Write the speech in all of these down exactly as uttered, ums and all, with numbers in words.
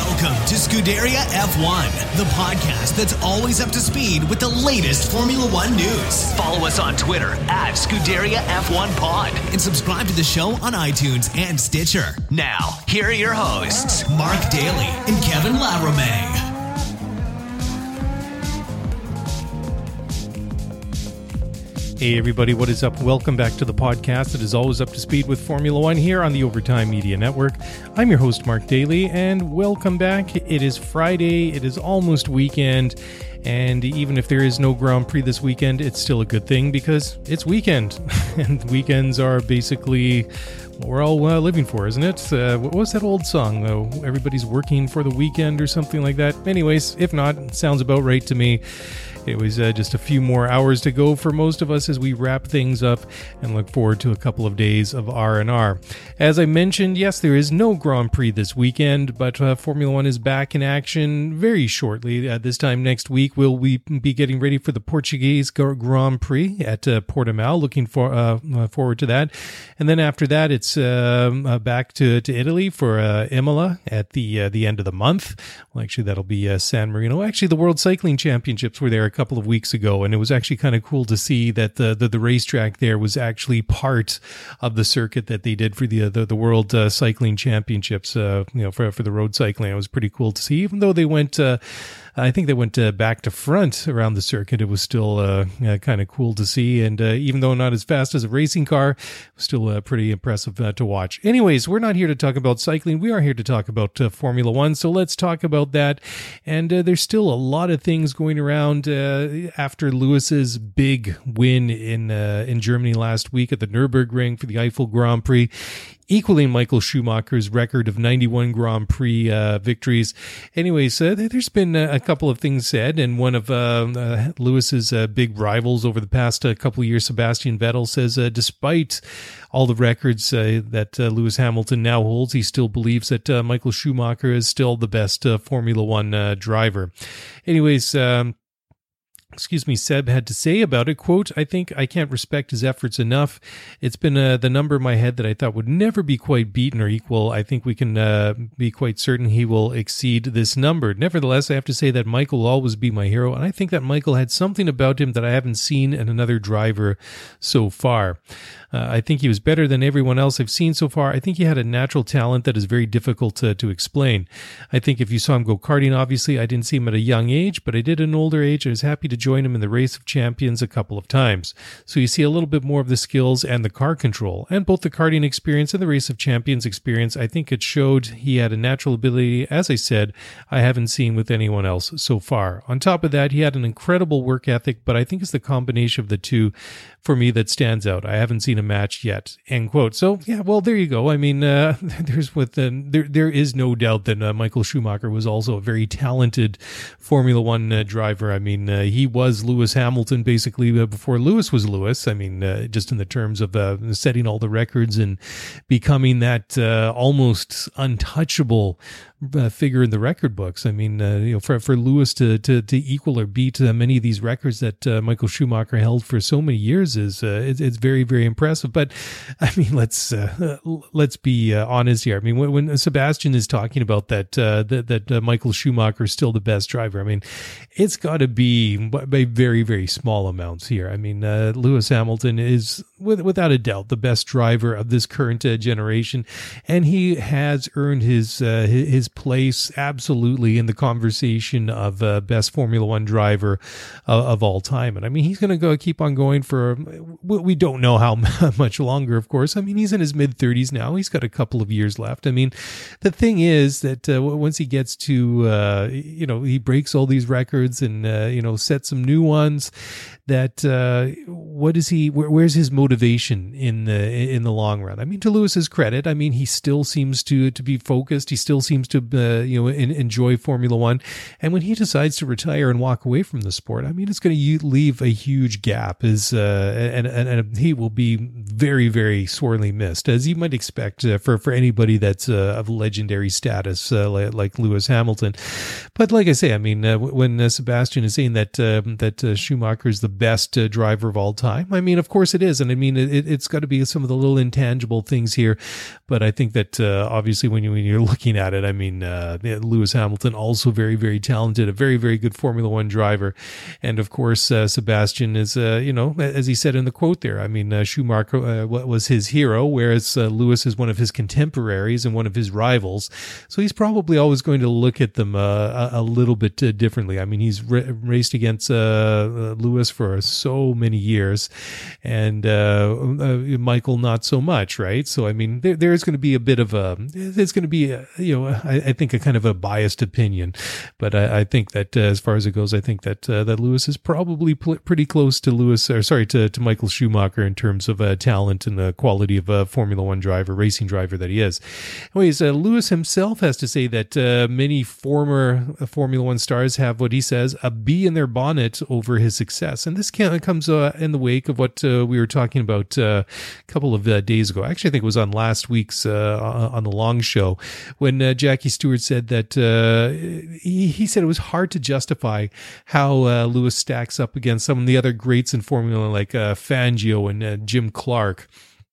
Welcome to Scuderia F one, the podcast that's always up to speed with the latest Formula One news. Follow us on Twitter at Scuderia F one Pod and subscribe to the show on iTunes and Stitcher. Now, here are your hosts, Mark Daly and Kevin Laramie. Hey everybody, what is up? Welcome back to the podcast that is always up to speed with Formula One here on the Overtime Media Network. I'm your host, Mark Daly, and welcome back. It is Friday, it is almost weekend, and even if there is no Grand Prix this weekend, it's still a good thing because it's weekend, and weekends are basically what we're all uh, living for, isn't it? Uh, what was that old song, though? Everybody's working for the weekend or something like that? Anyways, if not, it sounds about right to me. It was uh, just a few more hours to go for most of us as we wrap things up and look forward to a couple of days of R and R. As I mentioned, yes, there is no Grand Prix this weekend, but uh, Formula One is back in action very shortly. Uh, this time next week, we'll we be getting ready for the Portuguese Grand Prix at uh, Portimao. Looking for uh, forward to that. And then after that, it's uh, uh, back to, to Italy for uh, Imola at the uh, the end of the month. Well, actually, that'll be uh, San Marino. Actually, the World Cycling Championships were there a couple of weeks ago, and it was actually kind of cool to see that the, the the racetrack there was actually part of the circuit that they did for the the, the World uh, Cycling Championships. Uh, you know, for for the road cycling, it was pretty cool to see. Even though they went, uh, I think they went uh, back to front around the circuit, it was still uh, uh, kind of cool to see. And uh, even though not as fast as a racing car, it was still uh, pretty impressive uh, to watch. Anyways, we're not here to talk about cycling. We are here to talk about uh, Formula One. So let's talk about that. And uh, there's still a lot of things going around. Uh, after Lewis's big win in uh, in Germany last week at the Nürburgring for the Eiffel Grand Prix, equaling Michael Schumacher's record of ninety-one Grand Prix uh, victories. Anyways, uh, there's been a couple of things said, and one of uh, uh, Lewis's uh, big rivals over the past uh, couple of years, Sebastian Vettel, says uh, despite all the records uh, that uh, Lewis Hamilton now holds, he still believes that uh, Michael Schumacher is still the best uh, Formula One uh, driver. Anyways, um, Excuse me, Seb had to say about it, quote, I think I can't respect his efforts enough. It's been uh, the number in my head that I thought would never be quite beaten or equal. I think we can uh, be quite certain he will exceed this number. Nevertheless, I have to say that Michael will always be my hero, and I think that Michael had something about him that I haven't seen in another driver so far. Uh, I think he was better than everyone else I've seen so far. I think he had a natural talent that is very difficult to, to explain. I think if you saw him go karting, obviously, I didn't see him at a young age, but I did at an older age. I was happy to join him in the Race of Champions a couple of times. So you see a little bit more of the skills and the car control, and both the karting experience and the Race of Champions experience. I think it showed he had a natural ability, as I said, I haven't seen with anyone else so far. On top of that, he had an incredible work ethic, but I think it's the combination of the two for me that stands out. I haven't seen a match yet, end quote. So yeah, well, there you go. I mean, uh, there's with uh, there there is no doubt that uh, Michael Schumacher was also a very talented Formula One uh, driver. I mean, uh, he was Lewis Hamilton basically uh, before Lewis was Lewis. I mean, uh, just in the terms of uh, setting all the records and becoming that uh, almost untouchable Uh, figure in the record books. I mean, uh, you know, for for Lewis to to, to equal or beat uh, many of these records that uh, Michael Schumacher held for so many years is uh, it's, it's very very impressive. But I mean, let's uh, let's be uh, honest here. I mean, when, when Sebastian is talking about that uh, that that uh, Michael Schumacher is still the best driver, I mean, it's got to be by very very small amounts here. I mean, uh, Lewis Hamilton is with, without a doubt the best driver of this current uh, generation, and he has earned his uh, his place absolutely in the conversation of uh, best Formula One driver uh, of all time. And I mean, he's going to go keep on going for, we don't know how much longer, of course. I mean, he's in his mid thirties now. He's got a couple of years left. I mean, the thing is that uh, once he gets to, uh, you know, he breaks all these records and, uh, you know, sets some new ones, that uh, what is he, where, where's his motivation in the, in the long run? I mean, to Lewis's credit, I mean, he still seems to, to be focused. He still seems to Uh, you know, in, enjoy Formula One. And when he decides to retire and walk away from the sport, I mean, it's going to leave a huge gap. Is uh, and, and and he will be very, very sorely missed, as you might expect uh, for for anybody that's uh, of legendary status uh, like, like Lewis Hamilton. But like I say, I mean, uh, when uh, Sebastian is saying that uh, that uh, Schumacher is the best uh, driver of all time, I mean, of course it is. And I mean, it, it's got to be some of the little intangible things here. But I think that uh, obviously when, you, when you're looking at it, I mean, uh, Lewis Hamilton, also very, very talented, a very, very good Formula One driver. And of course, uh, Sebastian is, uh, you know, as he said in the quote there, I mean, uh, Schumacher uh, was his hero, whereas uh, Lewis is one of his contemporaries and one of his rivals. So he's probably always going to look at them uh, a, a little bit uh, differently. I mean, he's ra- raced against uh, uh, Lewis for so many years, and uh, uh, Michael not so much, right? So I mean, there, there's going to be a bit of a, there's going to be, a, you know, I, I think a kind of a biased opinion, but I, I think that uh, as far as it goes, I think that uh, that Lewis is probably pl- pretty close to Lewis, or sorry, to, to Michael Schumacher in terms of uh, talent and the quality of a Formula One driver, racing driver that he is. Anyways, uh, Lewis himself has to say that uh, many former Formula One stars have what he says a bee in their bonnet over his success, and this kind of comes uh, in the wake of what uh, we were talking about uh, a couple of uh, days ago. Actually, I think it was on last week's uh, on the Long Show when uh, Jackie Stewart said that uh, he, he said it was hard to justify how uh, Lewis stacks up against some of the other greats in Formula like uh, Fangio and uh, Jim Clark.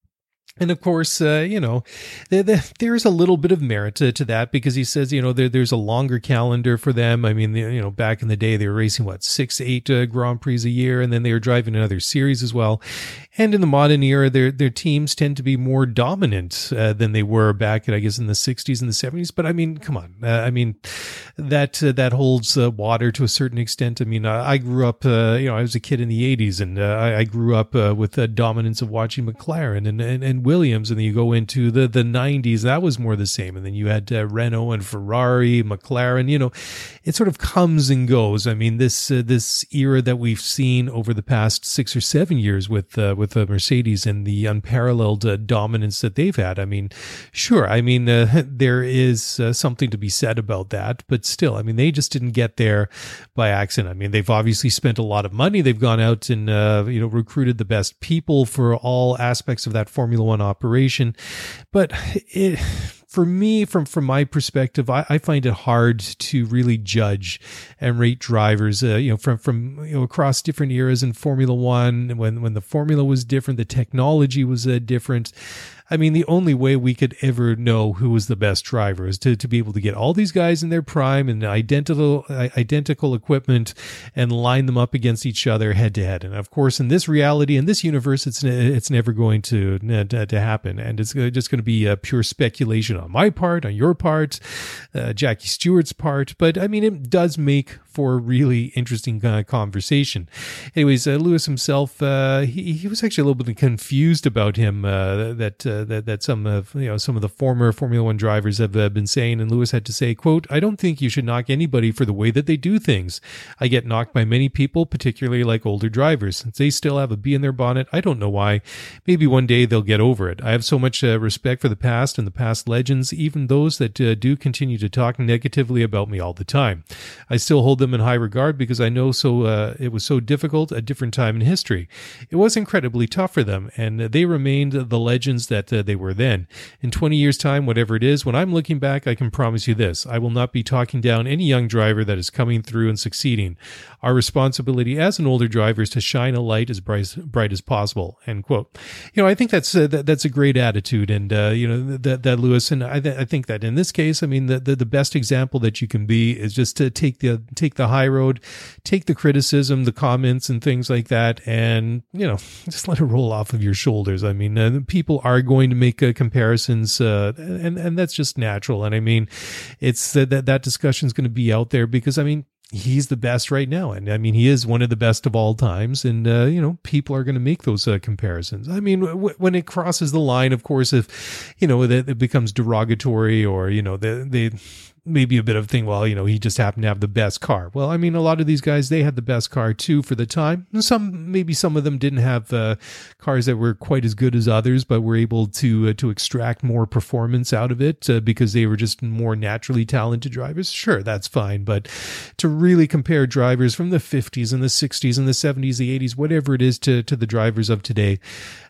And of course, uh, you know, there, there, there's a little bit of merit to, to that because he says, you know, there, there's a longer calendar for them. I mean, you know, back in the day, they were racing, what, six, eight uh, Grand Prix a year, and then they were driving another series as well. And in the modern era, their their teams tend to be more dominant uh, than they were back, in, I guess, in the sixties and the seventies. But I mean, come on. Uh, I mean, that uh, that holds uh, water to a certain extent. I mean, I, I grew up, uh, you know, I was a kid in the eighties, and uh, I, I grew up uh, with the dominance of watching McLaren and, and, and Williams. And then you go into the, the nineties, that was more the same. And then you had uh, Renault and Ferrari, McLaren, you know, it sort of comes and goes. I mean, this uh, this era that we've seen over the past six or seven years with uh, with uh, Mercedes and the unparalleled uh, dominance that they've had. I mean, sure, I mean, uh, there is uh, something to be said about that, but still, I mean, they just didn't get there by accident. I mean, they've obviously spent a lot of money. They've gone out and, uh, you know, recruited the best people for all aspects of that Formula One operation. But it, for me, from, from my perspective, I, I find it hard to really judge and rate drivers, uh, you know, from, from, you know, across different eras in Formula One, when, when the formula was different, the technology was uh, different. I mean, the only way we could ever know who was the best driver is to, to be able to get all these guys in their prime and identical identical equipment and line them up against each other head to head. And of course, in this reality, in this universe, it's it's never going to to happen, and it's just going to be a pure speculation on my part, on your part, uh, Jackie Stewart's part. But I mean, it does make for a really interesting uh, conversation. Anyways, uh, Lewis himself, uh, he he was actually a little bit confused about him uh, that. Uh, that that some of you know some of the former Formula One drivers have uh, been saying, and Lewis had to say, quote, "I don't think you should knock anybody for the way that they do things. I get knocked by many people, particularly like older drivers. Since they still have a bee in their bonnet, I don't know why. Maybe one day they'll get over it. I have so much uh, respect for the past and the past legends, even those that uh, do continue to talk negatively about me all the time. I still hold them in high regard because I know so uh, it was so difficult, a different time in history. It was incredibly tough for them, and they remained the legends that uh, they were then. In twenty years' time, whatever it is, when I'm looking back, I can promise you this. I will not be talking down any young driver that is coming through and succeeding. Our responsibility as an older driver is to shine a light as bright, bright as possible," end quote. You know, I think that's uh, that, that's a great attitude, and uh, you know that that Lewis, and I, th- I think that in this case, I mean, the, the the best example that you can be is just to take the take the high road, take the criticism, the comments, and things like that, and you know, just let it roll off of your shoulders. I mean, uh, people are going to make uh, comparisons, uh, and and that's just natural. And I mean, it's uh, that that discussion is going to be out there because I mean, he's the best right now, and I mean, he is one of the best of all times. And uh, you know, people are going to make those uh, comparisons. I mean, w- when it crosses the line, of course, if you know that it becomes derogatory, or you know, they they. maybe a bit of thing, well, you know, he just happened to have the best car. Well, I mean, a lot of these guys, they had the best car too for the time. Some, maybe some of them didn't have uh, cars that were quite as good as others, but were able to uh, to extract more performance out of it uh, because they were just more naturally talented drivers. Sure, that's fine. But to really compare drivers from the fifties and the sixties and the seventies, the eighties, whatever it is, to, to the drivers of today,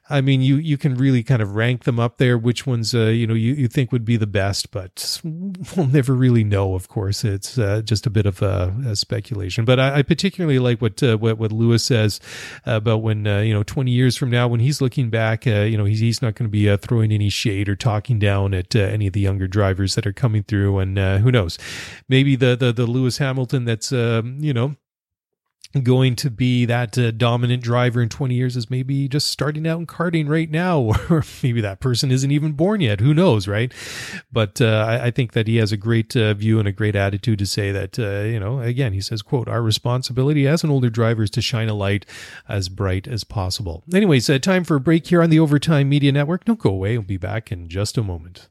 I mean, you, you can really kind of rank them up there, which ones, uh, you know, you, you think would be the best, but we'll never really know, of course. It's uh, just a bit of a, a speculation. But I, I particularly like what, uh, what what Lewis says about when, uh, you know, twenty years from now, when he's looking back, uh, you know, he's, he's not going to be uh, throwing any shade or talking down at uh, any of the younger drivers that are coming through. And uh, who knows, maybe the, the, the Lewis Hamilton that's, uh, you know, going to be that uh, dominant driver in twenty years is maybe just starting out in karting right now, or maybe that person isn't even born yet. Who knows, right? But uh, I, I think that he has a great uh, view and a great attitude to say that, uh, you know, again, he says, quote, our responsibility as an older driver is to shine a light as bright as possible. Anyways, uh, time for a break here on the Overtime Media Network. Don't go away. We'll be back in just a moment.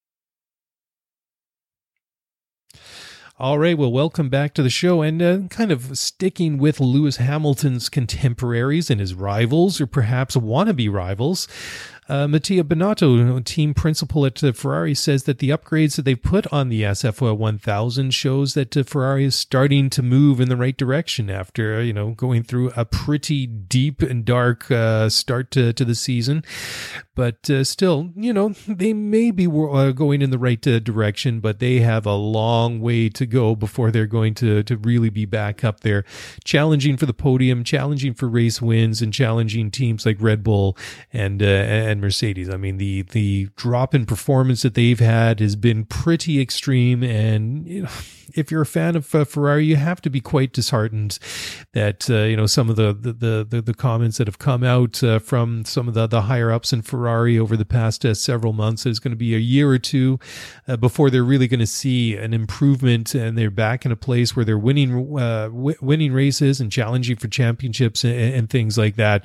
All right, well, welcome back to the show, and uh, kind of sticking with Lewis Hamilton's contemporaries and his rivals, or perhaps wannabe rivals. Uh, Mattia Binotto, team principal at uh, Ferrari, says that the upgrades that they've put on the S F one thousand shows that uh, Ferrari is starting to move in the right direction after, uh, you know, going through a pretty deep and dark uh, start to, to the season. But uh, still, you know, they may be uh, going in the right uh, direction, but they have a long way to go before they're going to, to really be back up there, challenging for the podium, challenging for race wins, and challenging teams like Red Bull and uh, and Mercedes. I mean, the the drop in performance that they've had has been pretty extreme, and you know, if you're a fan of uh, Ferrari, you have to be quite disheartened that uh, you know some of the the, the the comments that have come out uh, from some of the the higher ups in Ferrari over the past uh, several months. It's going to be a year or two uh, before they're really going to see an improvement, and they're back in a place where they're winning uh, w- winning races and challenging for championships and, and things like that.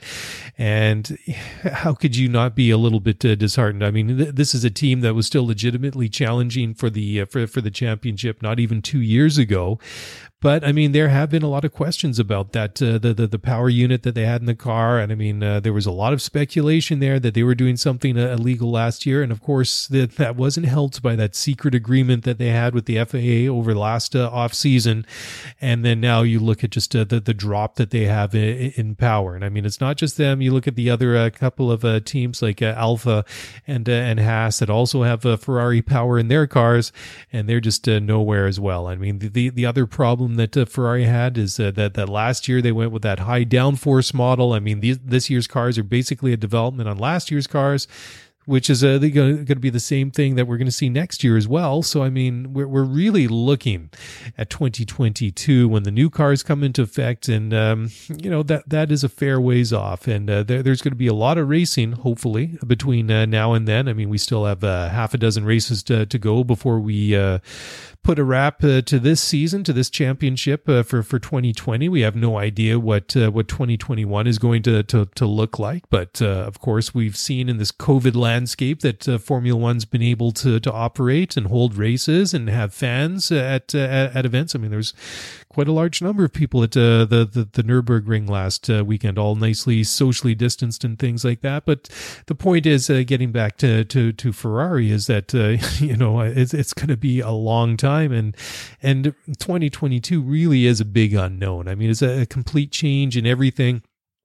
And how could you not be a little bit uh, disheartened? I mean, th- this is a team that was still legitimately challenging for the uh, for for the championship not even two years ago. But I mean, there have been a lot of questions about that, uh, the, the the power unit that they had in the car, and I mean, uh, there was a lot of speculation there that they were doing something uh, illegal last year, and of course, that that wasn't helped by that secret agreement that they had with the F A A over last uh, off season. And then now you look at just uh, the the drop that they have in, in power, and I mean, it's not just them. You look at the other uh, couple of uh, teams like uh, Alpha and uh, and Haas that also have uh, Ferrari power in their cars, and they're just uh, nowhere as well. I mean, the the, the other problem that uh, Ferrari had is uh, that that last year they went with that high downforce model. I mean, these, this year's cars are basically a development on last year's cars, which is uh, going to be the same thing that we're going to see next year as well. So, I mean, we're we're really looking at twenty twenty-two when the new cars come into effect, and um, you know that that is a fair ways off. And uh, there, there's going to be a lot of racing, hopefully, between uh, now and then. I mean, we still have uh, half a dozen races to to go before we uh, put a wrap uh, to this season, to this championship uh, for for twenty twenty. We have no idea what uh, what twenty twenty-one is going to to, to look like, but uh, of course, we've seen in this COVID landscape that uh, Formula One's been able to to operate and hold races and have fans at uh, at, at events. I mean, there's quite a large number of people at uh, the, the the Nürburgring last uh, weekend, all nicely socially distanced and things like that. But the point is, uh, getting back to to to Ferrari, is that uh, you know it's it's going to be a long time, and and twenty twenty-two really is a big unknown. I mean, it's a, a complete change in everything,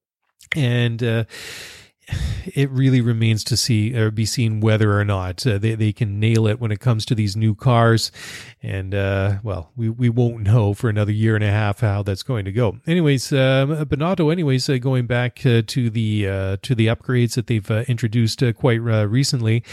and uh, it really remains to see or be seen whether or not uh, they, they can nail it when it comes to these new cars. And, uh, well, we, we won't know for another year and a half how that's going to go. Anyways, um, Binotto, anyways, uh, going back uh, to the uh, to the upgrades that they've uh, introduced uh, quite uh, recently,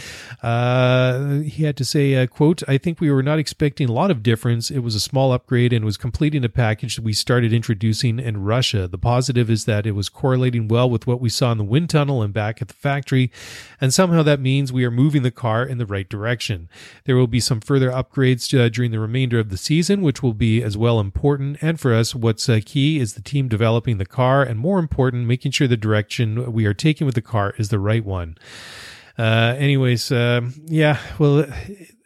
uh, he had to say, uh, quote, I think we were not expecting a lot of difference. It was a small upgrade and was completing a package that we started introducing in Russia. The positive is that it was correlating well with what we saw in the wind tunnel and back at the factory, and somehow that means we are moving the car in the right direction. There will be some further upgrades uh, during the remainder of the season, which will be as well important, and for us, what's uh, key is the team developing the car, and more important, making sure the direction we are taking with the car is the right one. Uh, anyways, um, yeah, well,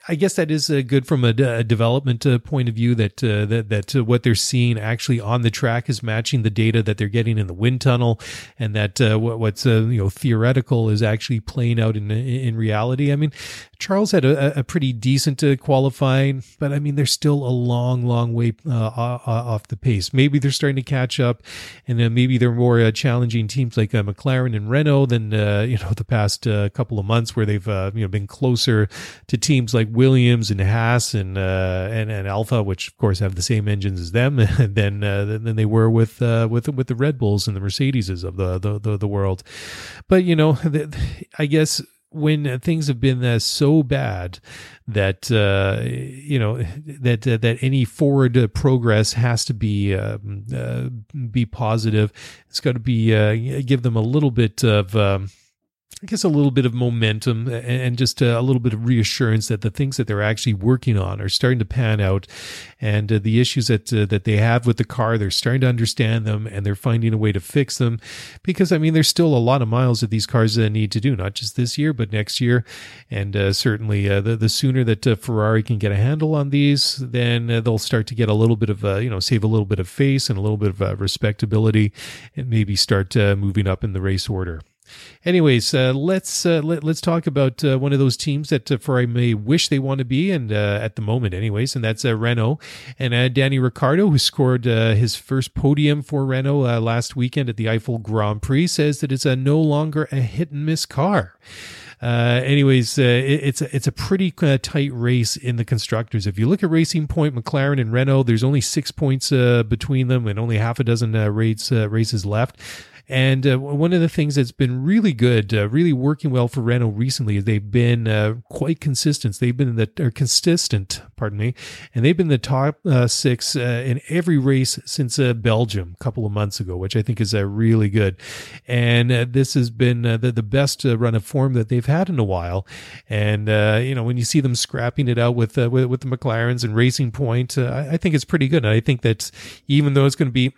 I guess that is uh, good from a, a development uh, point of view, that uh, that, that uh, what they're seeing actually on the track is matching the data that they're getting in the wind tunnel, and that uh, what, what's uh, you know theoretical is actually playing out in in reality. I mean, Charles had a, a pretty decent uh, qualifying, but I mean, they're still a long, long way uh, off the pace. Maybe they're starting to catch up, and then maybe they're more uh, challenging teams like uh, McLaren and Renault than uh, you know the past uh, couple of months, where they've uh, you know been closer to teams like Williams and Haas and uh, and and Alpha, which of course have the same engines as them, than uh, than they were with uh, with with the Red Bulls and the Mercedeses of the the the, the world. But you know, the, I guess when things have been uh, so bad that uh, you know that uh, that any forward uh, progress has to be um, uh, be positive. It's got to be uh, give them a little bit of. Um, I guess a little bit of momentum and just a little bit of reassurance that the things that they're actually working on are starting to pan out, and uh, the issues that uh, that they have with the car, they're starting to understand them, and they're finding a way to fix them. Because I mean, there's still a lot of miles that these cars uh, need to do, not just this year but next year, and uh, certainly uh, the the sooner that uh, Ferrari can get a handle on these, then uh, they'll start to get a little bit of uh, you know save a little bit of face and a little bit of uh, respectability, and maybe start uh, moving up in the race order. Anyways, uh, let's uh, let, let's talk about uh, one of those teams that uh, Ferrari may wish they want to be, and uh, at the moment, anyways, and that's uh, Renault. And uh, Danny Ricciardo, who scored uh, his first podium for Renault uh, last weekend at the Eiffel Grand Prix, says that it's uh, no longer a hit and miss car. Uh, anyways, uh, it, it's a, it's a pretty uh, tight race in the constructors. If you look at Racing Point, McLaren, and Renault, there's only six points uh, between them, and only half a dozen uh, race, uh, races left. And uh, one of the things that's been really good, uh, really working well for Renault recently, is they've been uh, quite consistent. They've been in the or consistent, pardon me, and they've been in the top uh, six uh, in every race since uh, Belgium a couple of months ago, which I think is uh, really good. And uh, this has been uh, the, the best uh, run of form that they've had in a while. And uh, you know, when you see them scrapping it out with uh, with, with the McLarens and Racing Point, uh, I, I think it's pretty good. And I think that even though it's going to be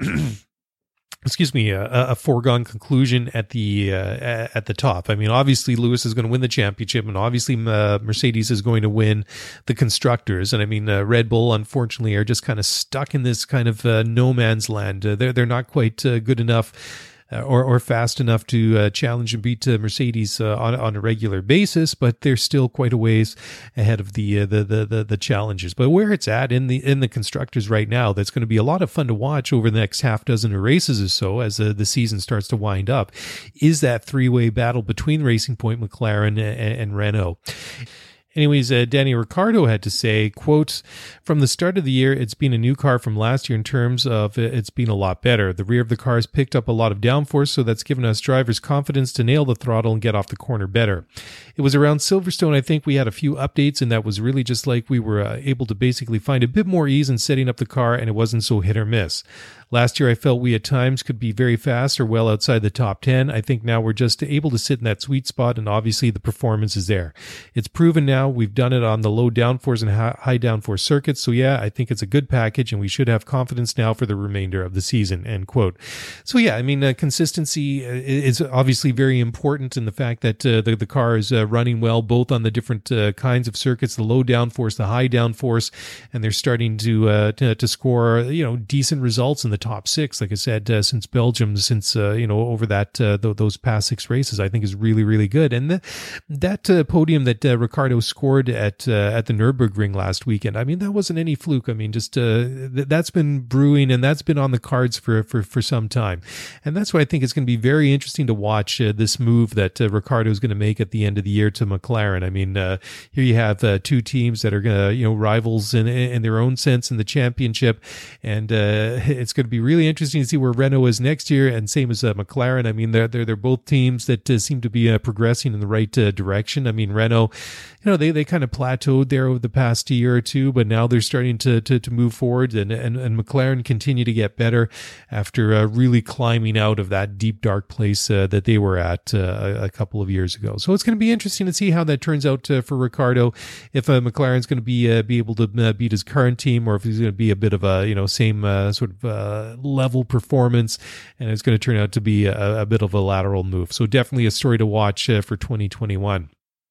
excuse me, a, a foregone conclusion at the uh, at the top. I mean, obviously Lewis is going to win the championship, and obviously uh, Mercedes is going to win the constructors. And I mean, uh, Red Bull, unfortunately, are just kind of stuck in this kind of uh, no man's land. Uh, they're they're not quite uh, good enough. Uh, or, or fast enough to uh, challenge and beat uh, Mercedes uh, on on a regular basis, but they're still quite a ways ahead of the, uh, the the the the challengers. But where it's at in the in the constructors right now, that's going to be a lot of fun to watch over the next half dozen of races or so as uh, the season starts to wind up, is that three way battle between Racing Point, McLaren, and, and Renault. Anyways, uh, Danny Ricciardo had to say, quote, "From the start of the year, it's been a new car from last year in terms of it's been a lot better. The rear of the car has picked up a lot of downforce, so that's given us drivers confidence to nail the throttle and get off the corner better. It was around Silverstone, I think we had a few updates, and that was really just like we were uh, able to basically find a bit more ease in setting up the car, and it wasn't so hit or miss. Last year, I felt we at times could be very fast or well outside the top ten. I think now we're just able to sit in that sweet spot, and obviously the performance is there. It's proven now. We've done it on the low downforce and high downforce circuits. So yeah, I think it's a good package, and we should have confidence now for the remainder of the season," end quote. So yeah, I mean, uh, consistency is obviously very important in the fact that uh, the, the car is uh, running well, both on the different uh, kinds of circuits, the low downforce, the high downforce, and they're starting to, uh, to, to score, you know, decent results in the top six. Like I said, uh, since Belgium, since, uh, you know, over that, uh, th- those past six races, I think is really, really good. And the, that uh, podium that uh, Ricciardo scored at, uh, at the Nürburgring last weekend, I mean, that wasn't any fluke. I mean, just, uh, th- that's been brewing, and that's been on the cards for, for, for some time. And that's why I think it's going to be very interesting to watch uh, this move that uh, Ricciardo is going to make at the end of the year to McLaren. I mean, uh, here you have uh, two teams that are going to, you know, rivals in, in their own sense in the championship. And uh, it's going to be really interesting to see where Renault is next year, and same as uh, McLaren. I mean, they're, they're, they're both teams that uh, seem to be uh, progressing in the right uh, direction. I mean, Renault, you know, they, they kind of plateaued there over the past year or two, but now they're starting to, to, to move forward, and, and, and McLaren continue to get better after uh, really climbing out of that deep, dark place uh, that they were at uh, a couple of years ago. So it's going to be interesting to see how that turns out uh, for Ricciardo, if uh, McLaren's going to be uh, be able to uh, beat his current team, or if he's going to be a bit of a, you know, same uh, sort of uh, level performance, and it's going to turn out to be a, a bit of a lateral move. So definitely a story to watch uh, for twenty twenty-one.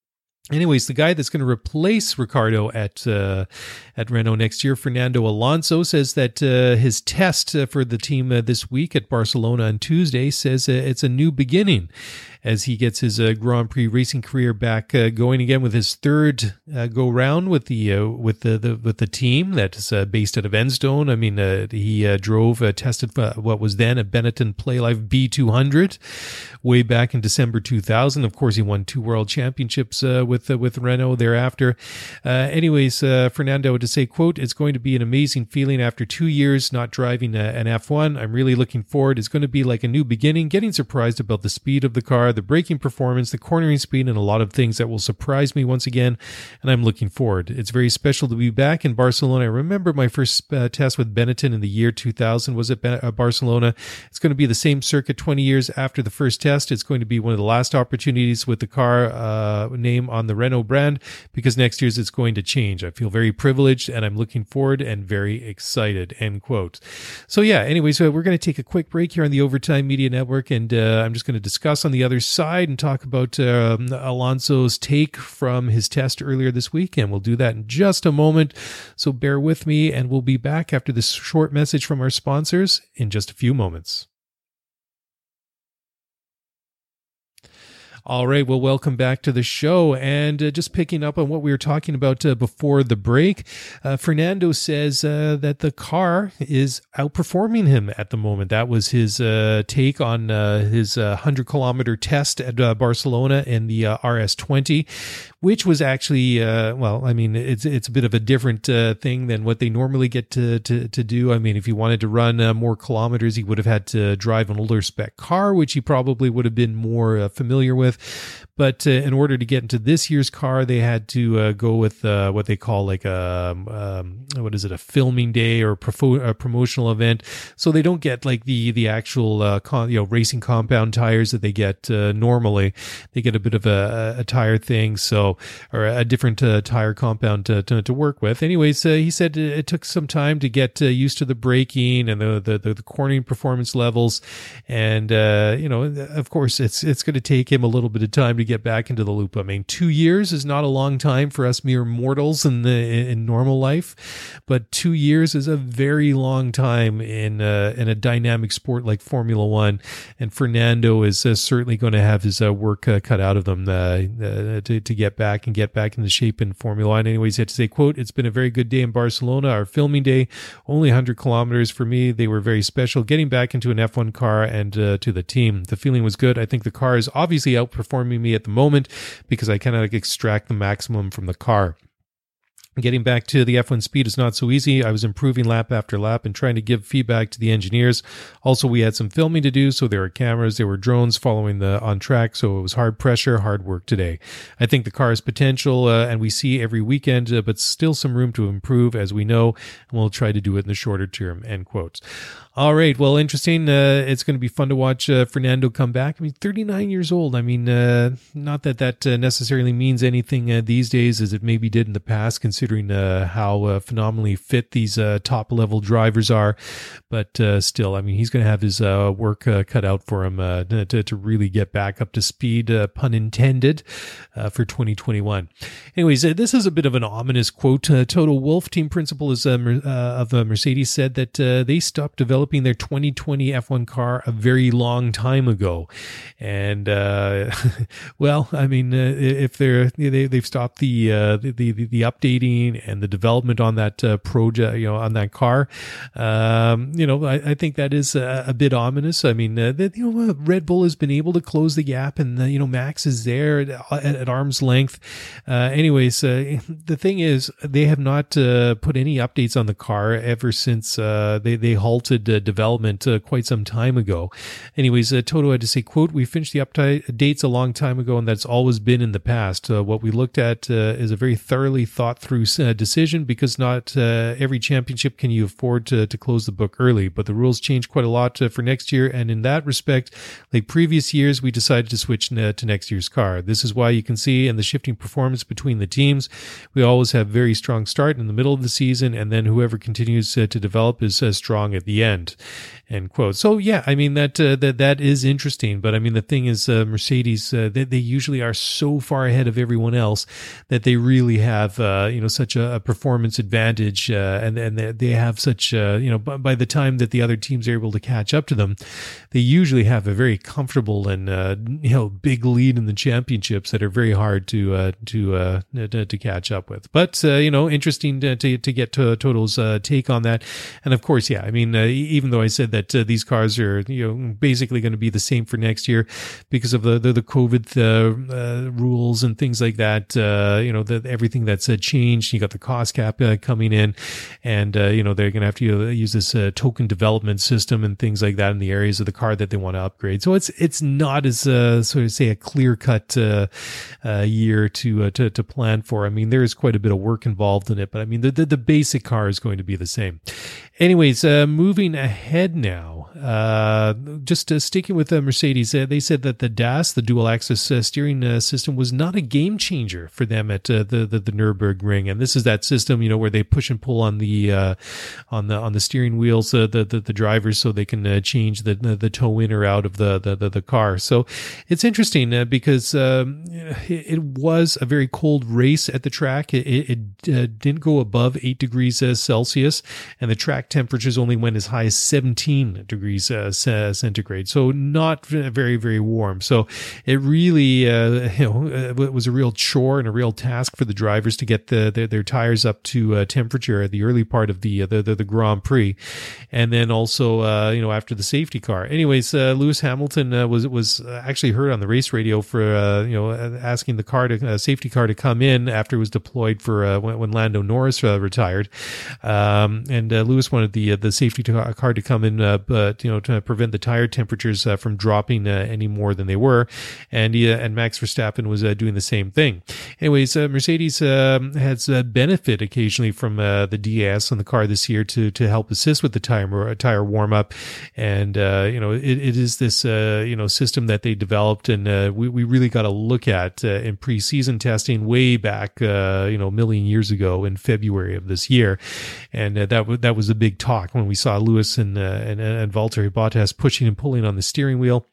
Anyways, the guy that's going to replace Ricciardo at uh, at Renault next year, Fernando Alonso, says that uh, his test uh, for the team uh, this week at Barcelona on Tuesday says uh, it's a new beginning as he gets his uh, Grand Prix racing career back uh, going again with his third uh, go round with the uh, with the, the with the team that's uh, based out of Enstone. I mean, uh, he uh, drove uh, tested uh, what was then a Benetton Playlife B two hundred way back in December two thousand. Of course, he won two world championships uh, with uh, with Renault thereafter. Uh, anyways, uh, Fernando to say, quote, "It's going to be an amazing feeling after two years not driving a, an F one. I'm really looking forward. It's going to be like a new beginning, getting surprised about the speed of the car, the braking performance, the cornering speed, and a lot of things that will surprise me once again, and I'm looking forward. It's very special to be back in Barcelona. I remember my first uh, test with Benetton in the year two thousand was at ben- uh, Barcelona. It's going to be the same circuit twenty years after the first test. It's going to be one of the last opportunities with the car uh, name on the Renault brand, because next year's it's going to change. I feel very privileged, and I'm looking forward and very excited," end quote. So yeah, anyways, uh, we're going to take a quick break here on the Overtime Media Network, and uh, I'm just going to discuss on the other side and talk about um, Alonso's take from his test earlier this week, and we'll do that in just a moment. So bear with me, and we'll be back after this short message from our sponsors in just a few moments. All right, well, welcome back to the show. And uh, just picking up on what we were talking about uh, before the break, uh, Fernando says uh, that the car is outperforming him at the moment. That was his uh, take on uh, his uh, one hundred kilometer test at uh, Barcelona in the uh, R S twenty, which was actually, uh, well, I mean, it's it's a bit of a different uh, thing than what they normally get to, to, to do. I mean, if he wanted to run uh, more kilometers, he would have had to drive an older spec car, which he probably would have been more uh, familiar with. But uh, in order to get into this year's car, they had to uh, go with uh, what they call like a, um, what is it, a filming day or profo- a promotional event. So they don't get like the the actual uh, con- you know racing compound tires that they get uh, normally. They get a bit of a, a tire thing, so or a different uh, tire compound to, to, to work with. Anyways, uh, he said it took some time to get uh, used to the braking and the the, the, the cornering performance levels, and uh, you know, of course, it's it's going to take him a little bit of time to get back into the loop. I mean, two years is not a long time for us mere mortals in the in normal life, but two years is a very long time in uh, in a dynamic sport like Formula One. And Fernando is uh, certainly going to have his uh, work uh, cut out of them uh, uh, to to get back and get back into shape in Formula One. Anyways, he had to say, quote, "It's been a very good day in Barcelona. Our filming day, only one hundred kilometers for me. They were very special. Getting back into an F one car and uh, to the team, the feeling was good. I think the car is obviously outperforming me at the moment because I kind of like extract the maximum from the car. Getting back to the F one speed is not so easy. I was improving lap after lap and trying to give feedback to the engineers. Also, we had some filming to do, so there were cameras, there were drones following the on track, so it was hard pressure, hard work today. I think the car has potential, uh, and we see every weekend, uh, but still some room to improve, as we know, and we'll try to do it in the shorter term," end quotes. All right, well, interesting. Uh, it's going to be fun to watch uh, Fernando come back. I mean, thirty-nine years old. I mean, uh, not that that uh, necessarily means anything uh, these days as it maybe did in the past, considering Considering uh, how uh, phenomenally fit these uh, top-level drivers are. But uh, still, I mean, he's going to have his uh, work uh, cut out for him uh, to, to really get back up to speed, uh, pun intended, uh, for twenty twenty-one. Anyways, uh, this is a bit of an ominous quote. Uh, Toto Wolff, team principal is, uh, uh, of uh, Mercedes, said that uh, they stopped developing their twenty twenty F one car a very long time ago. And, uh, well, I mean, uh, if they're, they, they've stopped the, uh, the, the, the updating and the development on that uh, project, you know, on that car, um, you know, I, I think that is a, a bit ominous. I mean, uh, that, you know, Red Bull has been able to close the gap, and uh, you know, Max is there at, at, at arm's length. Uh, anyways, uh, the thing is, they have not uh, put any updates on the car ever since uh, they they halted uh, development uh, quite some time ago. Anyways, uh, Toto had to say, quote, "We finished the updates a long time ago, and that's always been in the past. Uh, what we looked at uh, is a very thoroughly thought through Uh, decision, because not uh, every championship can you afford to, to close the book early, but the rules change quite a lot uh, for next year, and in that respect, like previous years, we decided to switch uh, to next year's car. This is why you can see in the shifting performance between the teams, we always have very strong start in the middle of the season, and then whoever continues uh, to develop is uh, strong at the end. end, end quote. So yeah, I mean, that, uh, that, that is interesting. But I mean, the thing is, uh, Mercedes, uh, they, they usually are so far ahead of everyone else that they really have, uh, you know, such a, a performance advantage, uh, and, and they have such, uh, you know, by, by the time that the other teams are able to catch up to them, they usually have a very comfortable and, uh, you know, big lead in the championships that are very hard to, uh, to, uh, to, to catch up with. But, uh, you know, interesting to, to, to get to Toto's, uh, take on that. And of course, yeah, I mean, uh, even though I said that, uh, these cars are, you know, basically going to be the same for next year because of the, the, the COVID, uh, uh, rules and things like that, uh, you know, the, everything that's uh, changed. You got the cost cap, uh, coming in, and, uh, you know, they're going to have to uh, use this, uh, token development system and things like that in the areas of the car that they want to upgrade. So it's, it's not as, uh, sort of say a clear cut, uh, uh, year to, uh, to, to plan for. I mean, there is quite a bit of work involved in it, but I mean, the, the, the basic car is going to be the same. Anyways, uh, moving ahead now, uh, just uh, sticking with uh, Mercedes, uh, they said that the D A S, the dual axis uh, steering uh, system, was not a game changer for them at uh, the, the the Nürburgring. And this is that system, you know, where they push and pull on the uh, on the on the steering wheels, uh, the, the the drivers, so they can uh, change the, the the toe in or out of the the the, the car. So it's interesting uh, because um, it, it was a very cold race at the track. It, it uh, didn't go above eight degrees uh, Celsius, and the track temperatures only went as high as seventeen degrees uh, centigrade. So not very, very warm. So it really, uh, you know, it was a real chore and a real task for the drivers to get the, their, their tires up to uh, temperature at the early part of the, uh, the, the, the Grand Prix. And then also, uh, you know, after the safety car. Anyways, uh, Lewis Hamilton uh, was, was actually heard on the race radio for, uh, you know, asking the car to, uh, safety car to come in after it was deployed for, uh, when, when Lando Norris uh, retired. Um, and, uh, Lewis wanted the, uh, the safety car to come in, uh, but, you know, to prevent the tire temperatures uh, from dropping uh, any more than they were. And, uh, and Max Verstappen was uh, doing the same thing. Anyways, uh, Mercedes uh, has uh, benefit occasionally from uh, the D A S on the car this year to, to help assist with the tire, tire warm up. And, uh, you know, it, it is this, uh, you know, system that they developed, and uh, we, we really got to look at uh, in preseason testing way back, uh, you know, a million years ago in February of this year. And uh, that, w- that was a big talk when we saw Lewis and, uh, and, and Valtteri Bottas pushing and pulling on the steering wheel.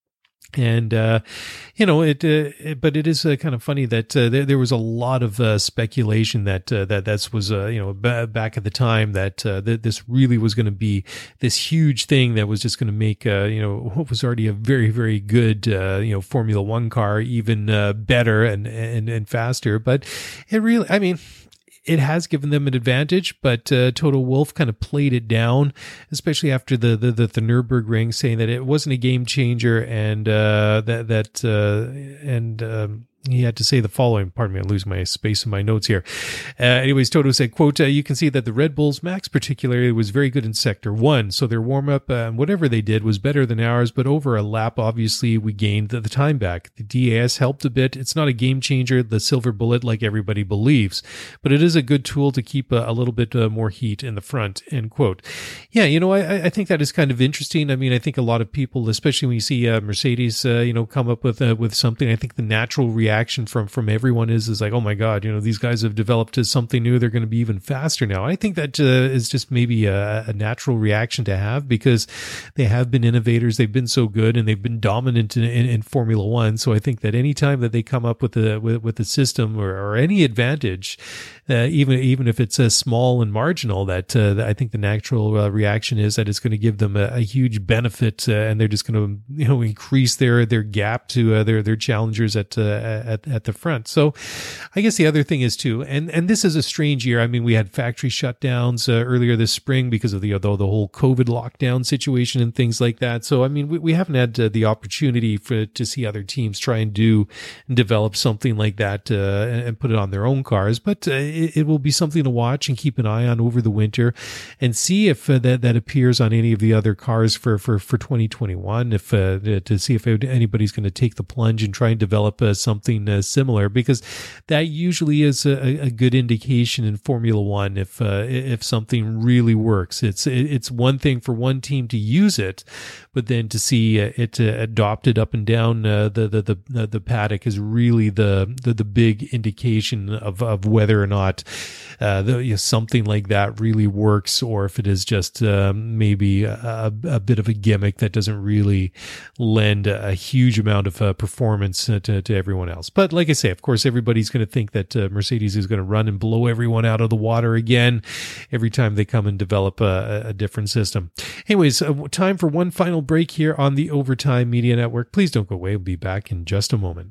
And, uh, you know, it, uh, it, but it is uh, kind of funny that, uh, there, there was a lot of, uh, speculation that, uh, that, that was, uh, you know, b- back at the time that, uh, that this really was going to be this huge thing that was just going to make, uh, you know, what was already a very, very good, uh, you know, Formula One car even, uh, better and, and, and faster. But it really, I mean, it has given them an advantage, but uh, Toto Wolff kind of played it down, especially after the the, the, the Nürburgring, saying that it wasn't a game changer, and uh, that that uh, and um, he had to say the following. Pardon me, I lose my space in my notes here. Uh, anyways, Toto said, quote, uh, you can see that the Red Bulls, Max particularly, was very good in sector one. So their warm-up, uh, whatever they did, was better than ours. But over a lap, obviously, we gained the, the time back. The D A S helped a bit. It's not a game changer, the silver bullet, like everybody believes. But it is a good tool to keep a, a little bit uh, more heat in the front, end quote. Yeah, you know, I, I think that is kind of interesting. I mean, I think a lot of people, especially when you see uh, Mercedes, uh, you know, come up with uh, with something, I think the natural reaction from from everyone is is like, oh my god, you know, these guys have developed to something new, they're going to be even faster now. I think that uh, is just maybe a, a natural reaction to have, because they have been innovators, they've been so good, and they've been dominant in, in, in Formula One. So I think that any time that they come up with a with, with a system or, or any advantage, uh, even even if it's a uh, small and marginal, that, uh, that I think the natural uh, reaction is that it's going to give them a, a huge benefit, uh, and they're just going to, you know, increase their their gap to uh, their their challengers at uh, at at the front. So I guess the other thing is too, and and this is a strange year. I mean, we had factory shutdowns uh, earlier this spring because of the the, the whole COVID lockdown situation and things like that. So I mean, we, we haven't had uh, the opportunity for to see other teams try and do and develop something like that uh, and, and put it on their own cars. But uh, it, it will be something to watch and keep an eye on over the winter, and see if uh, that that appears on any of the other cars for for for twenty twenty-one. If uh, to see if anybody's going to take the plunge and try and develop uh, something something uh, similar, because that usually is a, a good indication in Formula One if uh, if something really works. It's it's one thing for one team to use it, but then to see it uh, adopted up and down uh, the, the the the paddock is really the the, the big indication of, of whether or not uh, the, you know, something like that really works, or if it is just uh, maybe a, a bit of a gimmick that doesn't really lend a, a huge amount of uh, performance uh, to, to everyone else. But like I say, of course, everybody's going to think that uh, Mercedes is going to run and blow everyone out of the water again every time they come and develop a, a different system. Anyways, uh, time for one final break here on the Overtime Media Network. Please don't go away. We'll be back in just a moment.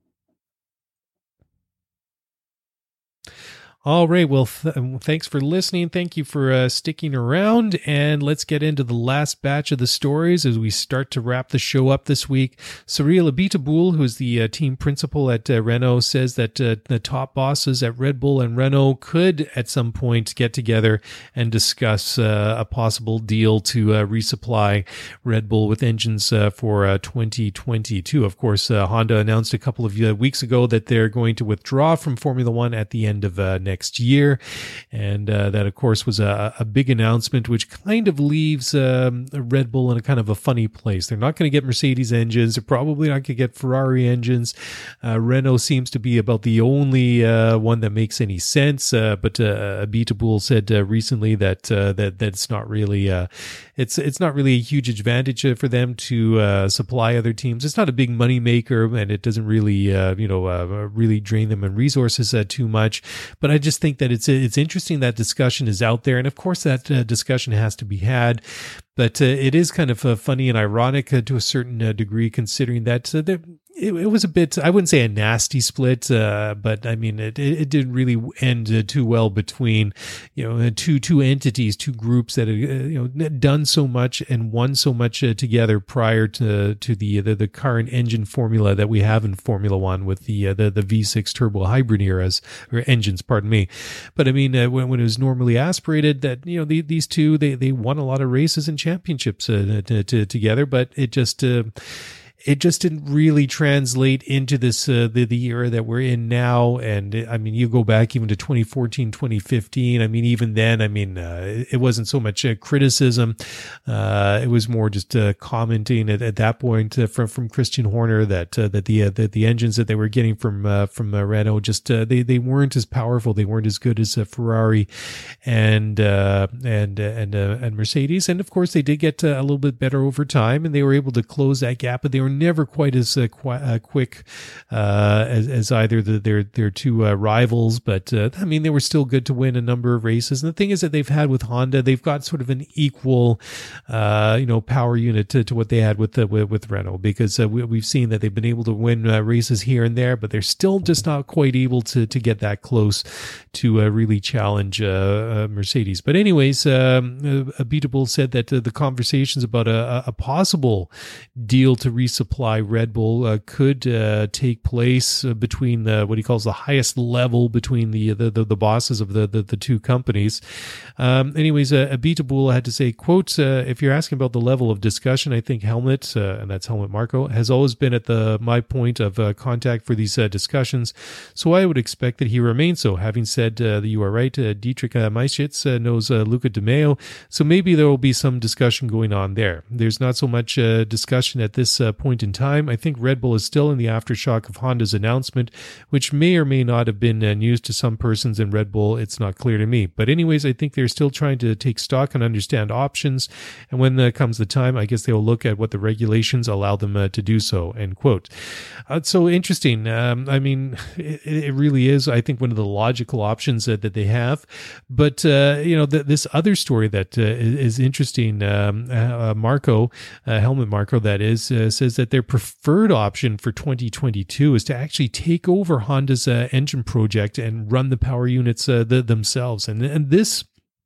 All right. Well, th- thanks for listening. Thank you for uh, sticking around. And let's get into the last batch of the stories as we start to wrap the show up this week. Cyril Abiteboul, who is the uh, team principal at uh, Renault, says that uh, the top bosses at Red Bull and Renault could at some point get together and discuss uh, a possible deal to uh, resupply Red Bull with engines uh, for uh, twenty twenty-two. Of course, uh, Honda announced a couple of uh, weeks ago that they're going to withdraw from Formula One at the end of uh, next next year. And uh, that, of course, was a, a big announcement, which kind of leaves um, Red Bull in a kind of a funny place. They're not going to get Mercedes engines. They're probably not going to get Ferrari engines. Uh, Renault seems to be about the only uh, one that makes any sense. Uh, but uh, Abiteboul said uh, recently that uh, that that's not really uh, it's it's not really a huge advantage for them to uh, supply other teams. It's not a big money maker, and it doesn't really uh, you know uh, really drain them in resources uh, too much. But I just think that it's it's interesting that discussion is out there, and of course that uh, discussion has to be had. But uh, it is kind of uh, funny and ironic uh, to a certain uh, degree, considering that uh, there, it, it was a bit, I wouldn't say a nasty split, uh, but I mean, it, it didn't really end uh, too well between, you know, two, two entities, two groups that had, uh, you know, done so much and won so much uh, together prior to, to the, the, the current engine formula that we have in Formula One with the, uh, the, the V six turbo hybrid eras, or engines, pardon me. But I mean, uh, when, when it was normally aspirated, that, you know, the, these two, they, they won a lot of races and championships uh, to, to, together, but it just, uh, it just didn't really translate into this, uh, the, the era that we're in now. And I mean, you go back even to twenty fourteen, twenty fifteen. I mean, even then, I mean, uh, it wasn't so much uh, criticism. Uh, it was more just, uh, commenting at, at that point uh, from, from Christian Horner that, uh, that the, uh, that the engines that they were getting from, uh, from uh, Renault just, uh, they, they weren't as powerful. They weren't as good as uh, Ferrari and, uh, and, uh, and, uh, and Mercedes. And of course, they did get uh, a little bit better over time, and they were able to close that gap, but they were never quite as uh, qu- uh, quick uh, as, as either the, their their two uh, rivals. But uh, I mean, they were still good to win a number of races. And the thing is that they've had with Honda, they've got sort of an equal, uh, you know, power unit to, to what they had with the, with, with Renault, because uh, we, we've seen that they've been able to win uh, races here and there, but they're still just not quite able to to get that close to uh, really challenge uh, uh, Mercedes. But anyways, um, uh, Abiteboul said that uh, the conversations about a, a possible deal to resupply Red Bull uh, could uh, take place uh, between the, what he calls the highest level between the the, the, the bosses of the, the, the two companies. Um, anyways, uh, Abiteboul had to say, quote, uh, if you're asking about the level of discussion, I think Helmut, uh, and that's Helmut Marko, has always been at the my point of uh, contact for these uh, discussions, so I would expect that he remains so. Having said uh, that, you are right, uh, Dietrich uh, Maeschitz uh, knows uh, Luca De Meo, so maybe there will be some discussion going on there. There's not so much uh, discussion at this uh, point in time. I think Red Bull is still in the aftershock of Honda's announcement, which may or may not have been uh, news to some persons in Red Bull. It's not clear to me. But anyways, I think they're still trying to take stock and understand options. And when uh, comes the time, I guess they'll look at what the regulations allow them uh, to do so, end quote. Uh, it's so interesting. Um, I mean, it, it really is, I think, one of the logical options uh, that they have. But, uh, you know, th- this other story that uh, is interesting, um, uh, Marko, uh, Helmut Marko, that is, uh, says that their preferred option for twenty twenty-two is to actually take over Honda's uh, engine project and run the power units uh, the, themselves. And, and this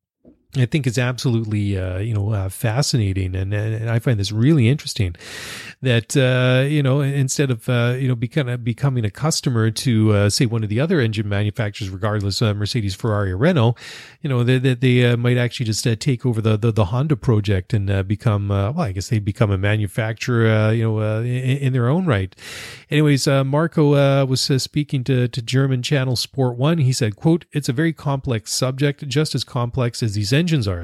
I think is absolutely, uh, you know, uh, fascinating. And, and I find this really interesting that, uh, you know, instead of, uh, you know, becoming, becoming a customer to, uh, say, one of the other engine manufacturers, regardless, uh, Mercedes, Ferrari, or Renault, you know, that they, they uh, might actually just uh, take over the, the, the Honda project and uh, become, uh, well, I guess they become a manufacturer, uh, you know, uh, in, in their own right. Anyways, uh, Marco uh, was uh, speaking to, to German channel Sport One. He said, quote, "It's a very complex subject, just as complex as these engines are.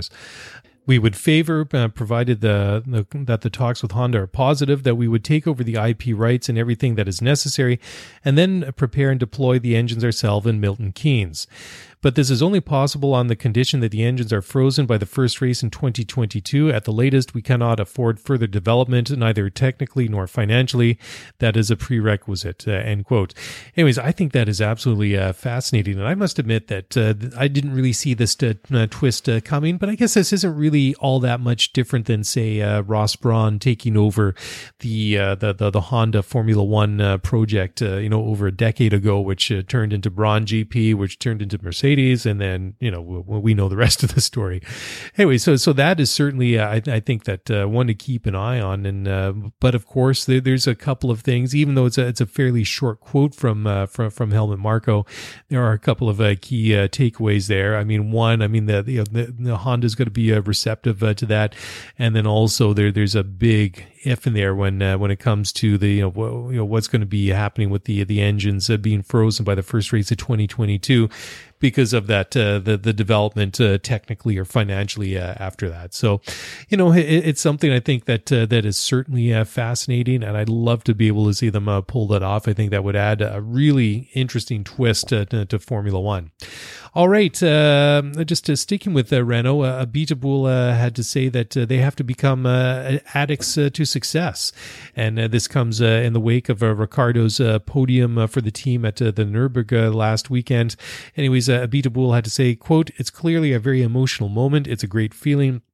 We would favor, uh, provided the, the that the talks with Honda are positive, that we would take over the I P rights and everything that is necessary, and then prepare and deploy the engines ourselves in Milton Keynes. But this is only possible on the condition that the engines are frozen by the first race in twenty twenty-two. At the latest, we cannot afford further development, neither technically nor financially. That is a prerequisite," uh, end quote. Anyways, I think that is absolutely uh, fascinating. And I must admit that uh, I didn't really see this uh, uh, twist uh, coming, but I guess this isn't really all that much different than, say, uh, Ross Brawn taking over the, uh, the, the, the Honda Formula One uh, project, uh, you know, over a decade ago, which uh, turned into Brawn G P, which turned into Mercedes. And then, you know, we know the rest of the story. Anyway, so so that is certainly, uh, I, I think that uh, one to keep an eye on. And uh, but of course, there, there's a couple of things. Even though it's a it's a fairly short quote from uh, from from Helmut Marko, there are a couple of uh, key uh, takeaways there. I mean, one, I mean the the, the, the Honda's going to be uh, receptive uh, to that, and then also there there's a big if in there when uh, when it comes to the you know, w- you know what's going to be happening with the the engines uh, being frozen by the first race of twenty twenty-two. Because of that, uh, the the development uh, technically or financially uh, after that. So, you know, it, it's something I think that uh, that is certainly uh, fascinating, and I'd love to be able to see them uh, pull that off. I think that would add a really interesting twist uh, to, to Formula One. All right, uh, just uh, sticking with uh, Renault, uh, Abiteboul uh, had to say that uh, they have to become uh, addicts uh, to success, and uh, this comes uh, in the wake of uh, Ricciardo's uh, podium uh, for the team at uh, the Nürburgring uh, last weekend. Anyways, uh, Abiteboul had to say, quote, "It's clearly a very emotional moment. It's a great feeling.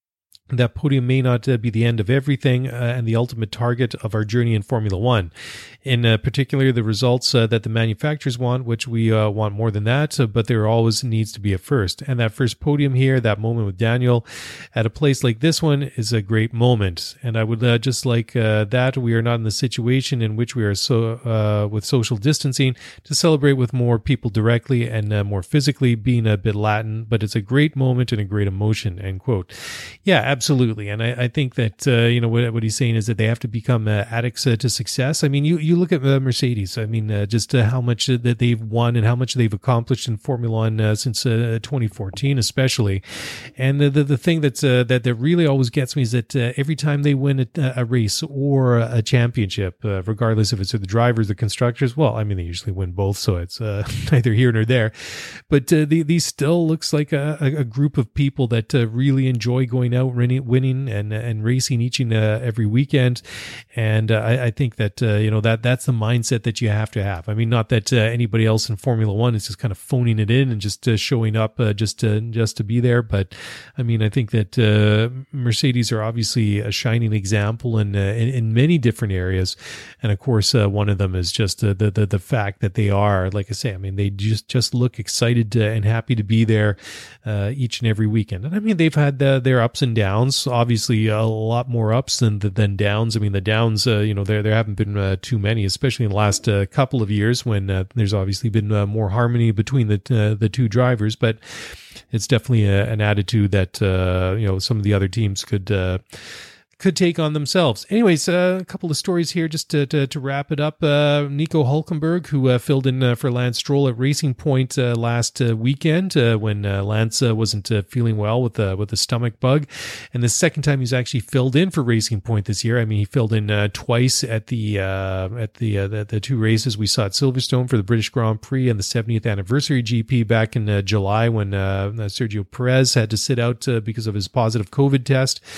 That podium may not uh, be the end of everything uh, and the ultimate target of our journey in Formula One. In uh, particular, the results uh, that the manufacturers want, which we uh, want more than that, uh, but there always needs to be a first. And that first podium here, that moment with Daniel at a place like this one is a great moment. And I would uh, just like uh, that we are not in the situation in which we are so uh, with social distancing to celebrate with more people directly and uh, more physically, being a bit Latin, but it's a great moment and a great emotion," end quote. Yeah, absolutely. And I, I think that, uh, you know, what, what he's saying is that they have to become uh, addicts uh, to success. I mean, you, you look at uh, Mercedes, I mean, uh, just uh, how much uh, that they've won and how much they've accomplished in Formula One uh, since uh, twenty fourteen, especially. And the, the, the thing that's, uh, that, that really always gets me is that uh, every time they win a, a race or a championship, uh, regardless if it's the drivers, the constructors, well, I mean, they usually win both, so it's uh, neither here nor there. But uh, the, these still looks like a, a group of people that uh, really enjoy going out, winning, winning and and racing each and uh, every weekend. And uh, I, I think that uh, you know that that's the mindset that you have to have. I mean, not that uh, anybody else in Formula One is just kind of phoning it in and just uh, showing up uh, just to just to be there. But I mean, I think that uh, Mercedes are obviously a shining example in uh, in, in many different areas. And of course, uh, one of them is just uh, the the the fact that they are, like I say, I mean, they just just look excited to, and happy to be there uh, each and every weekend. And I mean, they've had the, their ups and downs. Obviously, a lot more ups than than downs. I mean, the downs, uh, you know, there there haven't been uh, too many, especially in the last uh, couple of years when uh, there's obviously been uh, more harmony between the uh, the two drivers. But it's definitely a, an attitude that uh, you know some of the other teams could. Uh, could take on themselves. Anyways, uh, a couple of stories here just to to, to wrap it up. Uh, Nico Hülkenberg, who uh, filled in uh, for Lance Stroll at Racing Point uh, last uh, weekend uh, when uh, Lance uh, wasn't uh, feeling well with uh, with a stomach bug, and the second time he's actually filled in for Racing Point this year. I mean, he filled in uh, twice at the uh, at the, uh, the the two races we saw at Silverstone for the British Grand Prix and the seventieth anniversary G P back in uh, July when uh, Sergio Perez had to sit out uh, because of his positive COVID test.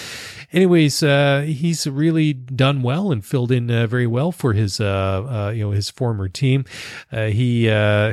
anyways, uh, he's really done well and filled in uh, very well for his, uh, uh, you know, his former team. Uh, he uh,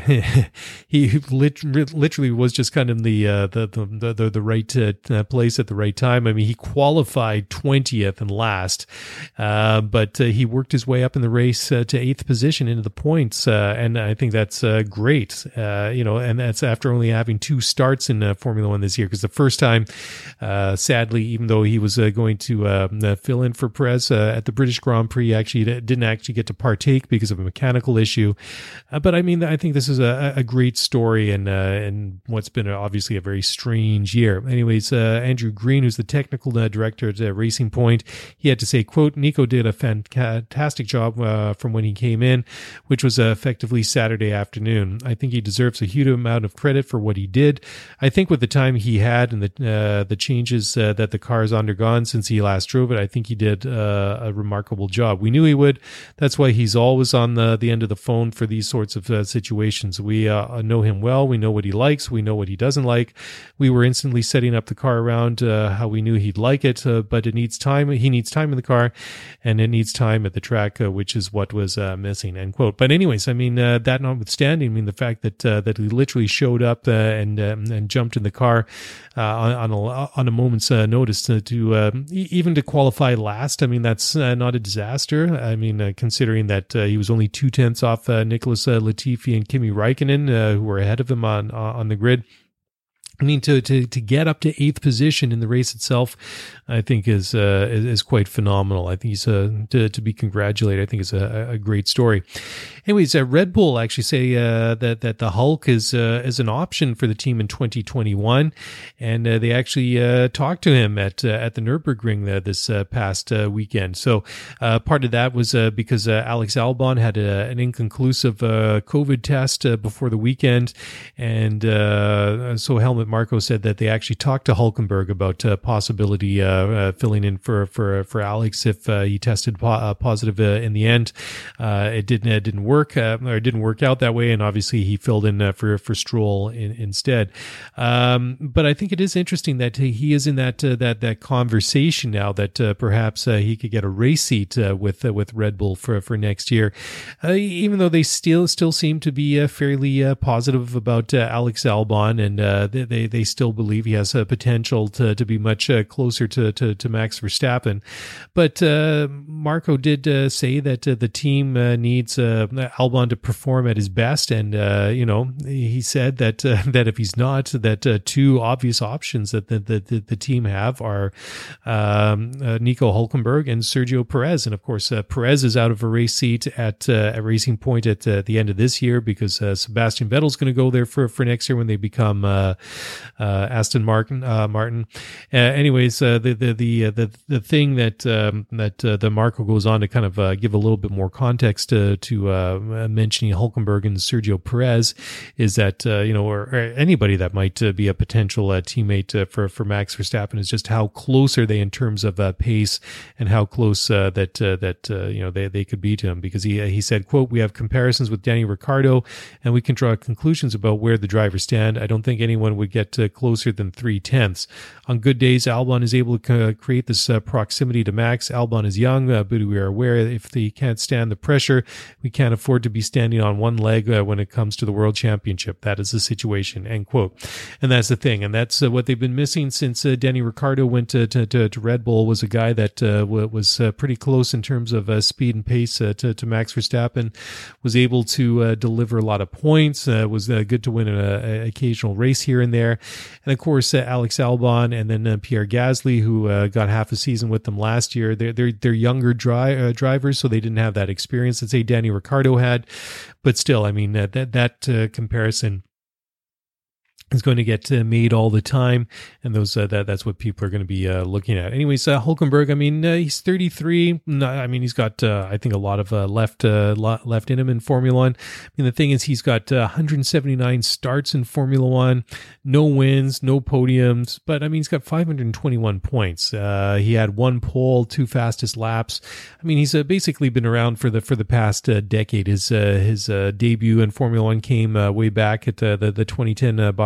he lit- literally was just kind of the uh, the, the the the right uh, place at the right time. I mean, he qualified twentieth and last, uh, but uh, he worked his way up in the race uh, to eighth position into the points, uh, and I think that's uh, great. Uh, you know, and that's after only having two starts in uh, Formula One this year, because the first time, uh, sadly, even though he was uh, going to uh, uh, fill in for Perez uh, at the British Grand Prix, actually didn't actually get to partake because of a mechanical issue. Uh, but I mean, I think this is a, a great story, and uh, and what's been a, obviously a very strange year. Anyways, uh, Andrew Green, who's the technical uh, director at uh, Racing Point, he had to say, quote, "Nico did a fantastic job uh, from when he came in, which was uh, effectively Saturday afternoon. I think he deserves a huge amount of credit for what he did. I think with the time he had and the uh, the changes uh, that the car has undergone since he last drove it, I think he did uh, a remarkable job. We knew he would. That's why he's always on the, the end of the phone for these sorts of uh, situations. We uh, know him well. We know what he likes. We know what he doesn't like. We were instantly setting up the car around uh, how we knew he'd like it, uh, but it needs time. He needs time in the car, and it needs time at the track, uh, which is what was uh, missing," end quote. But anyways, I mean, uh, that notwithstanding, I mean, the fact that uh, that he literally showed up uh, and um, and jumped in the car uh, on, on a on a moment's uh, notice to, to uh, even to qualify last. I mean, that's uh, not a disaster. I mean, uh, considering that uh, he was only two tenths off uh, Nicholas uh, Latifi and Kimi Räikkönen, uh, who were ahead of him on on the grid. I mean, to, to, to get up to eighth position in the race itself, I think is, uh, is, is quite phenomenal. I think he's, uh, to, to be congratulated. I think is a, a great story. Anyways, uh, Red Bull actually say, uh, that, that the Hulk is, uh, is an option for the team in twenty twenty-one. And, uh, they actually, uh, talked to him at, uh, at the Nürburgring uh, this, uh, past, uh, weekend. So, uh, part of that was, uh, because, uh, Alex Albon had a, an inconclusive, uh, COVID test, uh, before the weekend. And, uh, so Helmut Marko said that they actually talked to Hulkenberg about uh, possibility uh, uh, filling in for for for Alex if uh, he tested po- uh, positive uh, in the end. Uh, it didn't it didn't work uh, or it didn't work out that way, and obviously he filled in uh, for for Stroll in, instead. Um, but I think it is interesting that he is in that uh, that that conversation now that uh, perhaps uh, he could get a race seat uh, with uh, with Red Bull for for next year, uh, even though they still still seem to be uh, fairly uh, positive about uh, Alex Albon, and uh, they They, they still believe he has a potential to, to be much uh, closer to, to, to Max Verstappen. But uh, Marko did uh, say that uh, the team uh, needs uh, Albon to perform at his best. And, uh, you know, he said that uh, that if he's not, that uh, two obvious options that the, the, the team have are um, uh, Nico Hulkenberg and Sergio Perez. And, of course, uh, Perez is out of a race seat at, uh, at Racing Point at uh, the end of this year because uh, Sebastian Vettel's going to go there for, for next year when they become uh, Uh, Aston Martin. Uh, Martin. Uh, anyways, uh, the the the uh, the the thing that um, that uh, the Marko goes on to kind of uh, give a little bit more context to to uh, mentioning Hulkenberg and Sergio Perez is that uh, you know, or, or anybody that might uh, be a potential uh, teammate uh, for for Max Verstappen is just how close are they in terms of uh, pace and how close uh, that uh, that uh, you know they they could be to him, because he he said, quote, "We have comparisons with Danny Ricciardo and we can draw conclusions about where the drivers stand. I don't think anyone would get uh, closer than three tenths. On good days, Albon is able to uh, create this uh, proximity to Max. Albon is young, uh, but we are aware if they can't stand the pressure, we can't afford to be standing on one leg uh, when it comes to the World Championship. That is the situation," end quote. And that's the thing, and that's uh, what they've been missing since uh, Danny Ricciardo went to, to, to, to Red Bull, was a guy that uh, w- was uh, pretty close in terms of uh, speed and pace uh, to, to Max Verstappen, was able to uh, deliver a lot of points, uh, was uh, good to win an uh, occasional race here and there. And of course, uh, Alex Albon and then uh, Pierre Gasly, who uh, got half a season with them last year. They're they're, they're younger dri- uh, drivers, so they didn't have that experience that, say, Danny Ricciardo had. But still, I mean, uh, that that uh, comparison is going to get uh, made all the time, and those uh, that that's what people are going to be uh, looking at. Anyways, uh, Hulkenberg, I mean, uh, he's thirty-three. No, I mean, he's got uh, I think a lot of uh, left uh, left in him in Formula One. I mean, the thing is, he's got uh, one hundred seventy-nine starts in Formula One, no wins, no podiums, but I mean, he's got five hundred twenty-one points. Uh, he had one pole, two fastest laps. I mean, he's uh, basically been around for the for the past uh, decade. His uh, his uh, debut in Formula One came uh, way back at uh, the the twenty ten uh, Bahrain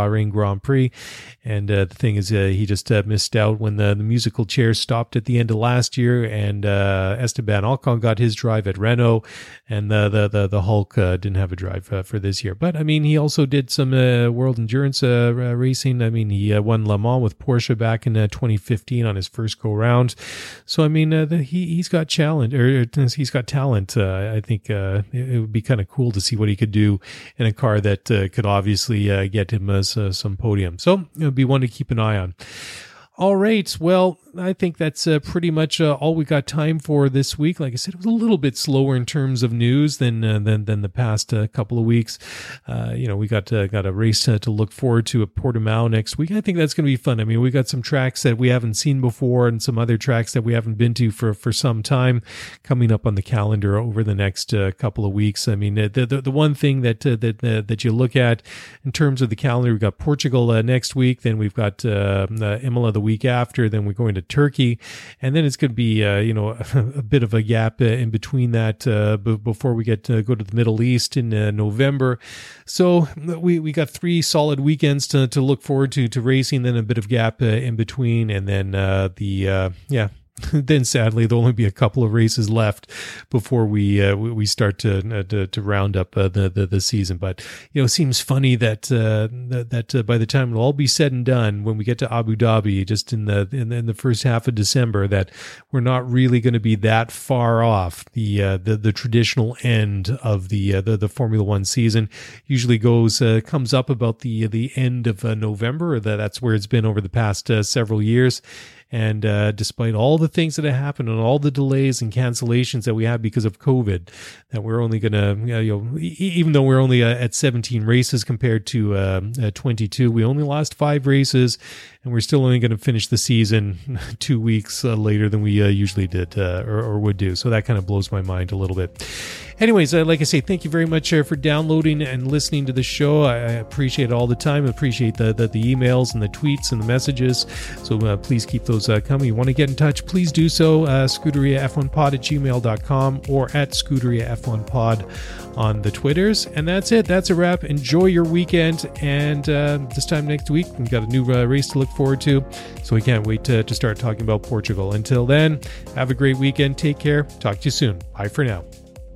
Bahrain Grand Prix. And uh, the thing is, uh, he just uh, missed out when the, the musical chair stopped at the end of last year, and uh, Esteban Ocon got his drive at Renault, and the the the, the Hulk uh, didn't have a drive uh, for this year. But I mean, he also did some uh, World Endurance uh, racing. I mean, he uh, won Le Mans with Porsche back in uh, twenty fifteen on his first go round. So I mean, uh, the, he he's got challenge, or he's got talent. Uh, I think uh, it, it would be kind of cool to see what he could do in a car that uh, could obviously uh, get him uh, some podium. So it would be one to keep an eye on. All right. Well, I think that's uh, pretty much uh, all we got time for this week. Like I said, it was a little bit slower in terms of news than uh, than than the past uh, couple of weeks. Uh, you know, we got uh, got a race uh, to look forward to at Portimao next week. I think that's going to be fun. I mean, we got some tracks that we haven't seen before, and some other tracks that we haven't been to for for some time coming up on the calendar over the next uh, couple of weeks. I mean, the the, the one thing that uh, that uh, that you look at in terms of the calendar, we've got Portugal uh, next week, then we've got uh, uh, Imola the week after, then we're going to Turkey, and then it's going to be uh, you know a, a bit of a gap uh, in between that uh, b- before we get to go to the Middle East in uh, November. So we we got three solid weekends to to look forward to to racing, then a bit of gap uh, in between, and then uh, the uh, yeah. Then sadly there'll only be a couple of races left before we uh, we start to uh, to, to round up uh, the, the the season. But you know, it seems funny that uh, that, that uh, by the time it'll all be said and done, when we get to Abu Dhabi, just in the in, in the first half of December, that we're not really going to be that far off the uh, the the traditional end of the uh, the, the Formula One season. Usually goes uh, comes up about the the end of uh, November. Or that that's where it's been over the past uh, several years. And uh, despite all the things that have happened and all the delays and cancellations that we have because of COVID, that we're only going to, you know, even though we're only uh, at seventeen races compared to uh, uh, twenty-two, we only lost five races, and we're still only going to finish the season two weeks uh, later than we uh, usually did uh, or, or would do. So that kind of blows my mind a little bit. Anyways, uh, like I say, thank you very much uh, for downloading and listening to the show. I, I appreciate it all the time. I appreciate the, the the emails and the tweets and the messages. So uh, please keep those uh, coming. You want to get in touch, please do so. Uh, Scuderia F one Pod at gmail dot com or at Scuderia F one Pod on the Twitters. And that's it. That's a wrap. Enjoy your weekend. And uh, this time next week, we've got a new uh, race to look forward to. So we can't wait to, to start talking about Portugal. Until then, have a great weekend. Take care. Talk to you soon. Bye for now.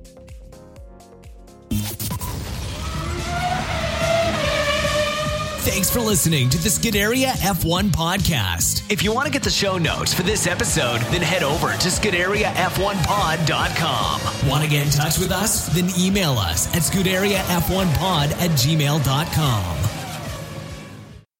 Thanks for listening to the Scuderia F one podcast. If you want to get the show notes for this episode, then head over to Scuderia F one pod dot com. Want to get in touch with us? Then email us at Scuderia F one pod at gmail dot com.